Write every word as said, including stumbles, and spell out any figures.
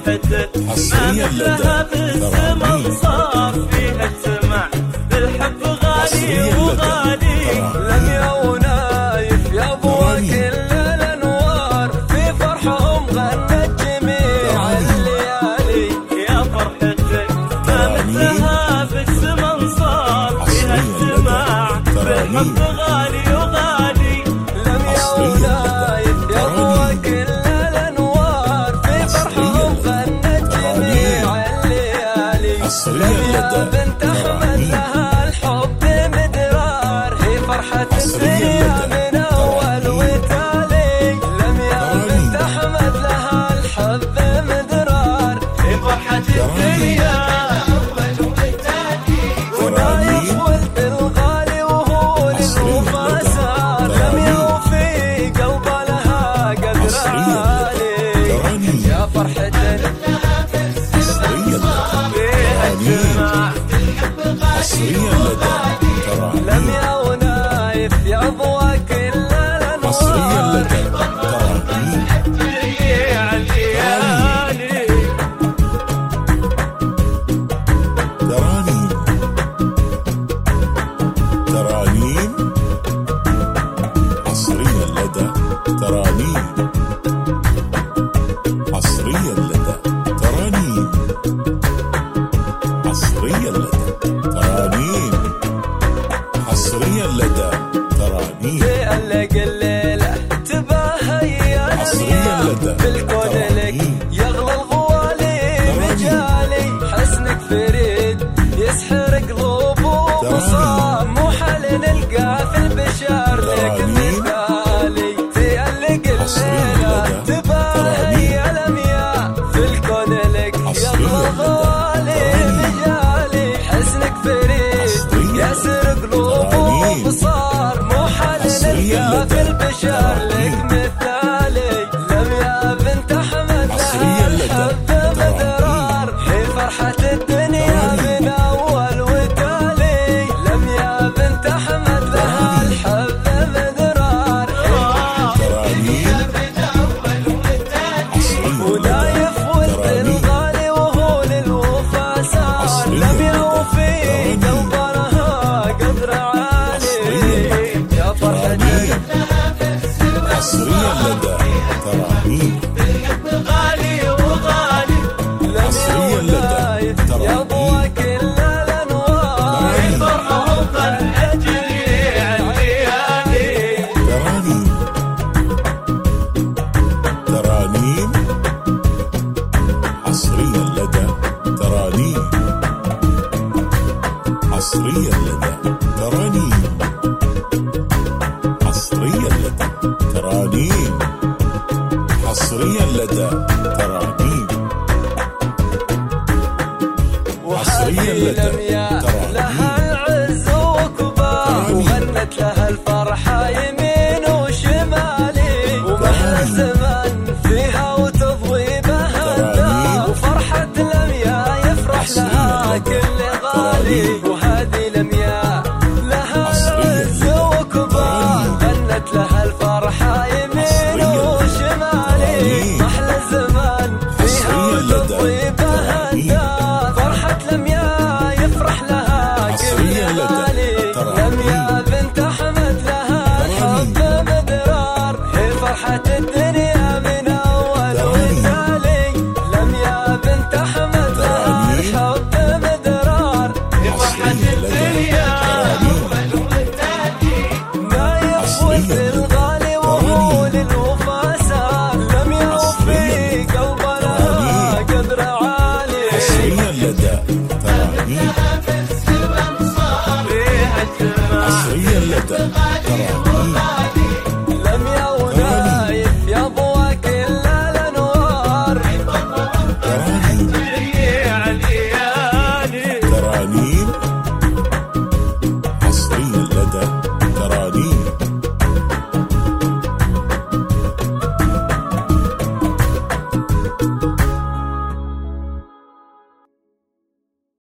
فرحتك ما مثلها بالزمن صار فيها اجتماع بالحب غالي وغالي. لم يونايف يا ابو كل الانوار في فرحهم غنت جميع الليالي. يا فرحتك ما مثلها بالزمن صار فيها اجتماع بالحب غالي وغالي. لم يونايف يا ابو كل الانوار في فرحهم غنت جميع الليالي. لم يا بنت احمد لها الحب مدرار هي فرحة الدنيا من اول وتالي. لم يا بنت احمد لها الحب مدرار هي فرحة الدنيا ونايف ولد الغالي وهو للوفا سار. لم يوفي قلب لها قدر عالي. يا فرحة لم يونايف يا ابو كل الانوار ترانيم حصريا لدى ترانيم حصريا لدى ترانيم حصريا لدى ترانيم تألق الليلة تباهي يا لميا بالكون لك يغلى الغوالي رجالي. حسنك فريد يسحر قلوب وبصام مو حال نلقى في البشر لك مثالي. الليلة تباهي يا لميا في الكون لك يغلى الغوالي رجالي. حسنك فريد يسر قلوب وبصار مو حال نلقى في البشر لك مثالي. لم يا بنت احمد لها الحب مدرار هي فرحة الدنيا من اول وتالي. لم يا بنت احمد لها الحب مدرار ونايف ولد الغالي وهو للوفا سار. لم يوفي قلب لها قدر عالي. يا فرحتي حصريا لدى ترانيم غالي وغالي. لم يونايف يا ابو كل الانوار فرحهم فرحة جميع الليالي. ترانيم ترانيم حصريا لدى ترانيم حصريا لدى ترانيم حصريا لدى ترانيم حصريا لدى ترانيم وهذه لميا لها العز وكبار وغنت لها الفرحة يمين وشمالي. ومحلى الزمن فيها وتضوي بها الدار وفرحة لميا يفرح لها كل غالي. وهذه لميا لها العز وكبار غنت لها الفرحة يمين وشمالي. محلى الزمن فيها وتضوي بها الدار فرحة لميا يفرح لها كل غالي. لميا بنت احمد لها الحب مدرار هي فرحة الدنيا من اول وتالي. لميا بنت احمد لها الحب مدرار هي فرحة الدنيا نايف ولد الغالي وهو للوفا سار. لم يوفي قلب لها قدر عالي. حصريا لدى ترانيم حصريا لدى ترانيم